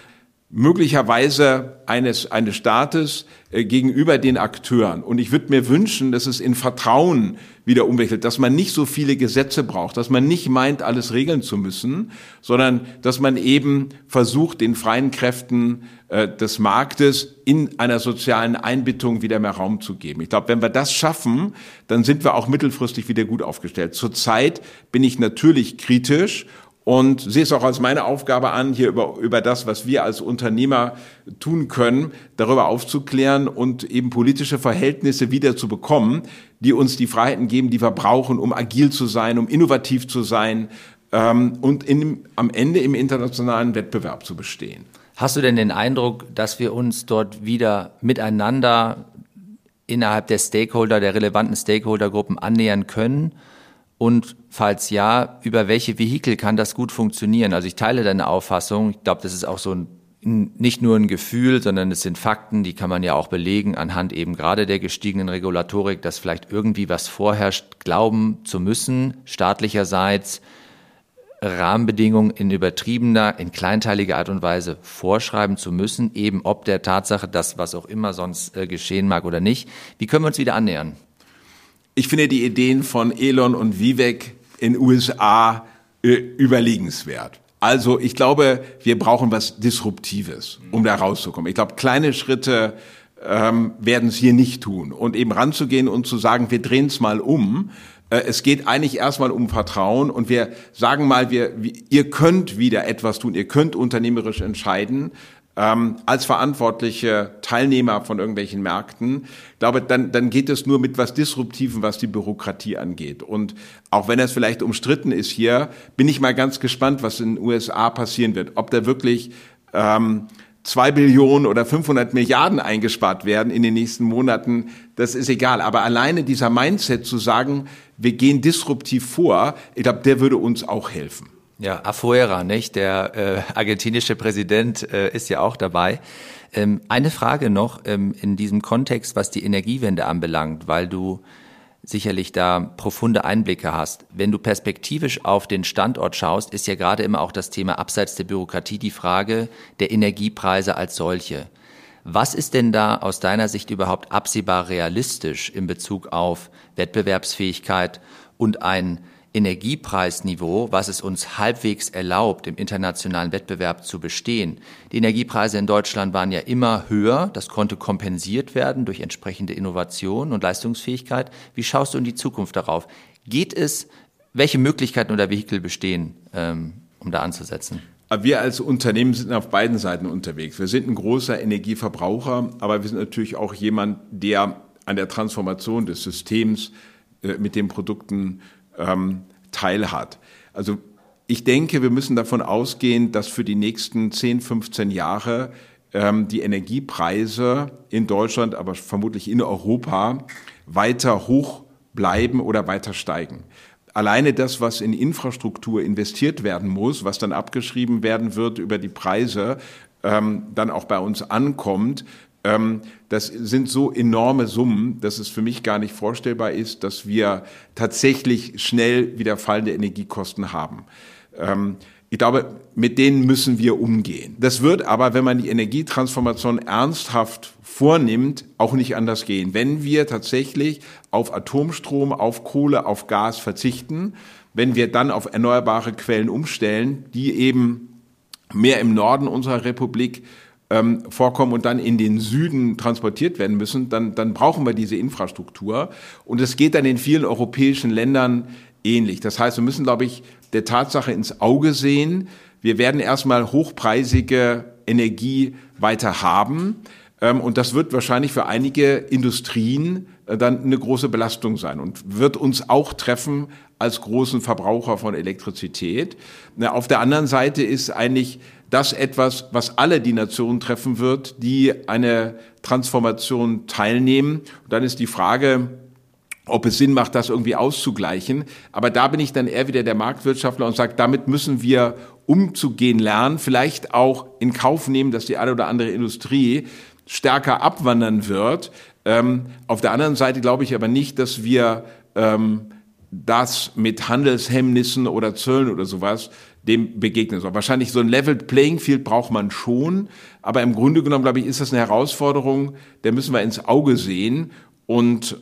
möglicherweise eines Staates gegenüber den Akteuren. Und ich würde mir wünschen, dass es in Vertrauen wieder umwechselt, dass man nicht so viele Gesetze braucht, dass man nicht meint, alles regeln zu müssen, sondern dass man eben versucht, den freien Kräften des Marktes in einer sozialen Einbettung wieder mehr Raum zu geben. Ich glaube, wenn wir das schaffen, dann sind wir auch mittelfristig wieder gut aufgestellt. Zurzeit bin ich natürlich kritisch und sehe es auch als meine Aufgabe an, hier über das, was wir als Unternehmer tun können, darüber aufzuklären und eben politische Verhältnisse wieder zu bekommen, die uns die Freiheiten geben, die wir brauchen, um agil zu sein, um innovativ zu sein und am Ende im internationalen Wettbewerb zu bestehen. Hast du denn den Eindruck, dass wir uns dort wieder miteinander innerhalb der relevanten Stakeholdergruppen annähern können? Und falls ja, über welche Vehikel kann das gut funktionieren? Also ich teile deine Auffassung. Ich glaube, das ist auch so nicht nur ein Gefühl, sondern es sind Fakten, die kann man ja auch belegen anhand eben gerade der gestiegenen Regulatorik, dass vielleicht irgendwie was vorherrscht, glauben zu müssen, staatlicherseits Rahmenbedingungen in übertriebener, in kleinteiliger Art und Weise vorschreiben zu müssen, eben ob der Tatsache, dass was auch immer sonst geschehen mag oder nicht. Wie können wir uns wieder annähern? Ich finde die Ideen von Elon und Vivek in USA überlegenswert. Also ich glaube, wir brauchen was Disruptives, um da rauszukommen. Ich glaube, kleine Schritte werden es hier nicht tun. Und eben ranzugehen und zu sagen, wir drehen es mal um. Es geht eigentlich erstmal um Vertrauen und wir sagen mal, ihr könnt wieder etwas tun, ihr könnt unternehmerisch entscheiden, als verantwortliche Teilnehmer von irgendwelchen Märkten. Ich glaube, dann geht es nur mit was Disruptivem, was die Bürokratie angeht. Und auch wenn es vielleicht umstritten ist hier, bin ich mal ganz gespannt, was in den USA passieren wird. Ob da wirklich 2 Billionen oder 500 Milliarden eingespart werden in den nächsten Monaten, das ist egal. Aber alleine dieser Mindset zu sagen, wir gehen disruptiv vor, ich glaube, der würde uns auch helfen. Ja, Afuera, nicht? Der argentinische Präsident ist ja auch dabei. Eine Frage noch in diesem Kontext, was die Energiewende anbelangt, weil du sicherlich da profunde Einblicke hast. Wenn du perspektivisch auf den Standort schaust, ist ja gerade immer auch das Thema abseits der Bürokratie die Frage der Energiepreise als solche. Was ist denn da aus deiner Sicht überhaupt absehbar realistisch in Bezug auf Wettbewerbsfähigkeit und ein Energiepreisniveau, was es uns halbwegs erlaubt, im internationalen Wettbewerb zu bestehen? Die Energiepreise in Deutschland waren ja immer höher. Das konnte kompensiert werden durch entsprechende Innovation und Leistungsfähigkeit. Wie schaust du in die Zukunft darauf? Welche Möglichkeiten oder Vehikel bestehen, um da anzusetzen? Wir als Unternehmen sind auf beiden Seiten unterwegs. Wir sind ein großer Energieverbraucher, aber wir sind natürlich auch jemand, der an der Transformation des Systems mit den Produkten teilhat. Also ich denke, wir müssen davon ausgehen, dass für die nächsten 10, 15 Jahre die Energiepreise in Deutschland, aber vermutlich in Europa weiter hoch bleiben oder weiter steigen. Alleine das, was in Infrastruktur investiert werden muss, was dann abgeschrieben werden wird über die Preise, dann auch bei uns ankommt, das sind so enorme Summen, dass es für mich gar nicht vorstellbar ist, dass wir tatsächlich schnell wieder fallende Energiekosten haben. Ich glaube, mit denen müssen wir umgehen. Das wird aber, wenn man die Energietransformation ernsthaft vornimmt, auch nicht anders gehen. Wenn wir tatsächlich auf Atomstrom, auf Kohle, auf Gas verzichten, wenn wir dann auf erneuerbare Quellen umstellen, die eben mehr im Norden unserer Republik vorkommen und dann in den Süden transportiert werden müssen, dann brauchen wir diese Infrastruktur. Und es geht dann in vielen europäischen Ländern ähnlich. Das heißt, wir müssen, glaube ich, der Tatsache ins Auge sehen, wir werden erstmal hochpreisige Energie weiter haben. Und das wird wahrscheinlich für einige Industrien dann eine große Belastung sein und wird uns auch treffen als großen Verbraucher von Elektrizität. Auf der anderen Seite ist eigentlich das etwas, was alle die Nationen treffen wird, die eine Transformation teilnehmen. Und dann ist die Frage, ob es Sinn macht, das irgendwie auszugleichen. Aber da bin ich dann eher wieder der Marktwirtschaftler und sage, damit müssen wir umzugehen lernen, vielleicht auch in Kauf nehmen, dass die eine oder andere Industrie stärker abwandern wird. Auf der anderen Seite glaube ich aber nicht, dass wir das mit Handelshemmnissen oder Zöllen oder sowas dem begegnen soll. Wahrscheinlich so ein Leveled Playing Field braucht man schon, aber im Grunde genommen, glaube ich, ist das eine Herausforderung, der müssen wir ins Auge sehen und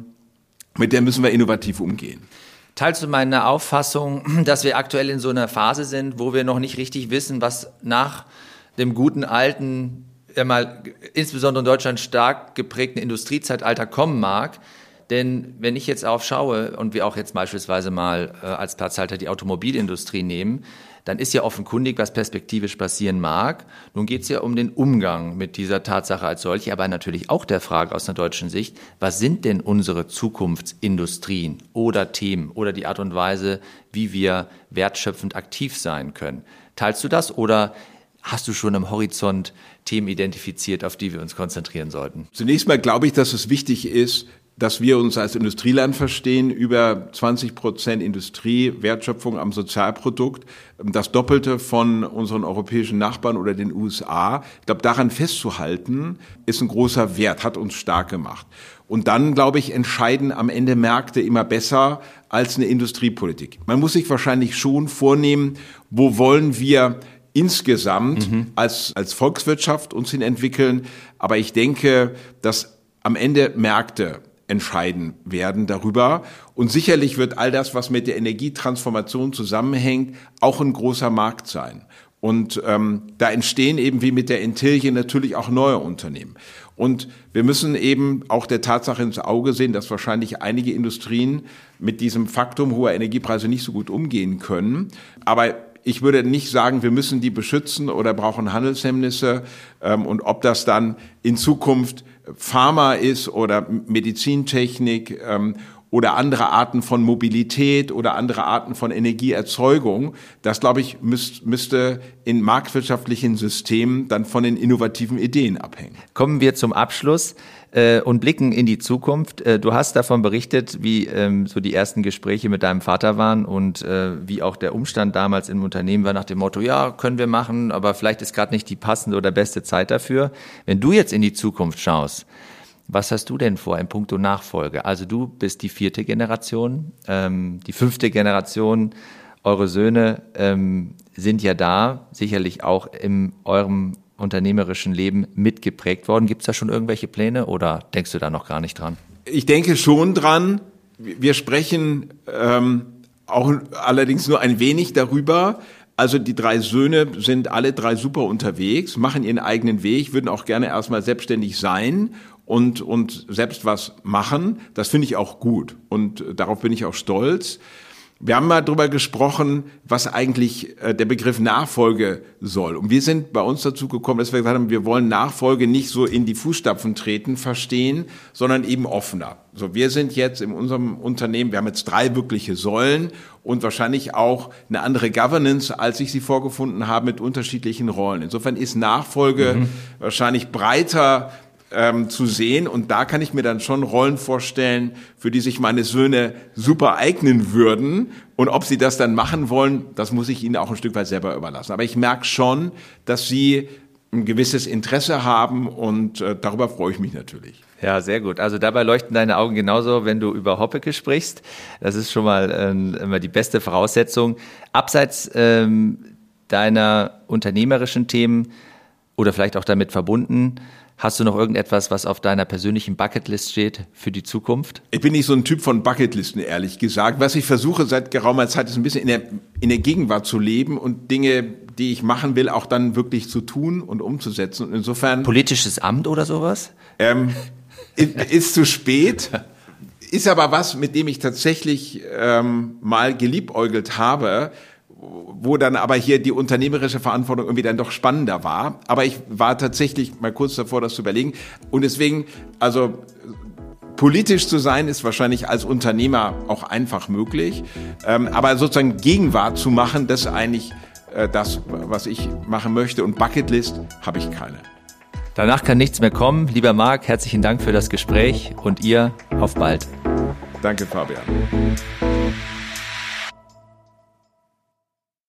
mit der müssen wir innovativ umgehen. Teilst du meine Auffassung, dass wir aktuell in so einer Phase sind, wo wir noch nicht richtig wissen, was nach dem guten alten, insbesondere in Deutschland stark geprägten Industriezeitalter kommen mag? Denn wenn ich jetzt aufschaue und wir auch jetzt beispielsweise mal als Platzhalter die Automobilindustrie nehmen, dann ist ja offenkundig, was perspektivisch passieren mag. Nun geht es ja um den Umgang mit dieser Tatsache als solche, aber natürlich auch der Frage aus einer deutschen Sicht, was sind denn unsere Zukunftsindustrien oder Themen oder die Art und Weise, wie wir wertschöpfend aktiv sein können? Teilst du das oder hast du schon am Horizont Themen identifiziert, auf die wir uns konzentrieren sollten? Zunächst mal glaube ich, dass es wichtig ist, dass wir uns als Industrieland verstehen, über 20% Industriewertschöpfung am Sozialprodukt, das Doppelte von unseren europäischen Nachbarn oder den USA. Ich glaube, daran festzuhalten, ist ein großer Wert, hat uns stark gemacht. Und dann, glaube ich, entscheiden am Ende Märkte immer besser als eine Industriepolitik. Man muss sich wahrscheinlich schon vornehmen, wo wollen wir insgesamt als Volkswirtschaft uns hin entwickeln. Aber ich denke, dass am Ende Märkte entscheiden werden darüber. Und sicherlich wird all das, was mit der Energietransformation zusammenhängt, auch ein großer Markt sein. Und da entstehen eben wie mit der Intelligen natürlich auch neue Unternehmen. Und wir müssen eben auch der Tatsache ins Auge sehen, dass wahrscheinlich einige Industrien mit diesem Faktum hoher Energiepreise nicht so gut umgehen können. Aber ich würde nicht sagen, wir müssen die beschützen oder brauchen Handelshemmnisse. Und ob das dann in Zukunft Pharma ist oder Medizintechnik oder andere Arten von Mobilität oder andere Arten von Energieerzeugung, das, glaube ich, müsste in marktwirtschaftlichen Systemen dann von den innovativen Ideen abhängen. Kommen wir zum Abschluss und blicken in die Zukunft. Du hast davon berichtet, wie so die ersten Gespräche mit deinem Vater waren und wie auch der Umstand damals im Unternehmen war nach dem Motto, ja, können wir machen, aber vielleicht ist gerade nicht die passende oder beste Zeit dafür. Wenn du jetzt in die Zukunft schaust, was hast du denn vor in puncto Nachfolge? Also du bist die 4. Generation, die 5. Generation, eure Söhne sind ja da, sicherlich auch in eurem unternehmerischen Leben mitgeprägt worden. Gibt es da schon irgendwelche Pläne oder denkst du da noch gar nicht dran? Ich denke schon dran. Wir sprechen auch allerdings nur ein wenig darüber. Also die 3 Söhne sind alle 3 super unterwegs, machen ihren eigenen Weg, würden auch gerne erstmal selbstständig sein und selbst was machen. Das finde ich auch gut und darauf bin ich auch stolz. Wir haben mal drüber gesprochen, was eigentlich der Begriff Nachfolge soll. Und wir sind bei uns dazu gekommen, dass wir gesagt haben, wir wollen Nachfolge nicht so in die Fußstapfen treten verstehen, sondern eben offener. So, wir sind jetzt in unserem Unternehmen, wir haben jetzt 3 wirkliche Säulen und wahrscheinlich auch eine andere Governance, als ich sie vorgefunden habe, mit unterschiedlichen Rollen. Insofern ist Nachfolge wahrscheinlich breiter zu sehen und da kann ich mir dann schon Rollen vorstellen, für die sich meine Söhne super eignen würden und ob sie das dann machen wollen, das muss ich ihnen auch ein Stück weit selber überlassen. Aber ich merke schon, dass sie ein gewisses Interesse haben und darüber freue ich mich natürlich. Ja, sehr gut. Also dabei leuchten deine Augen genauso, wenn du über Hoppeke sprichst. Das ist schon mal immer die beste Voraussetzung. Abseits deiner unternehmerischen Themen oder vielleicht auch damit verbunden, hast du noch irgendetwas, was auf deiner persönlichen Bucketlist steht für die Zukunft? Ich bin nicht so ein Typ von Bucketlisten, ehrlich gesagt. Was ich versuche seit geraumer Zeit, ist ein bisschen in der Gegenwart zu leben und Dinge, die ich machen will, auch dann wirklich zu tun und umzusetzen. Und insofern politisches Amt oder sowas? Ist zu spät. Ist aber was, mit dem ich tatsächlich mal geliebäugelt habe, wo dann aber hier die unternehmerische Verantwortung irgendwie dann doch spannender war. Aber ich war tatsächlich mal kurz davor, das zu überlegen. Und deswegen, also politisch zu sein, ist wahrscheinlich als Unternehmer auch einfach möglich. Aber sozusagen Gegenwart zu machen, das ist eigentlich das, was ich machen möchte. Und Bucketlist habe ich keine. Danach kann nichts mehr kommen. Lieber Marc, herzlichen Dank für das Gespräch und ihr auf bald. Danke, Fabian.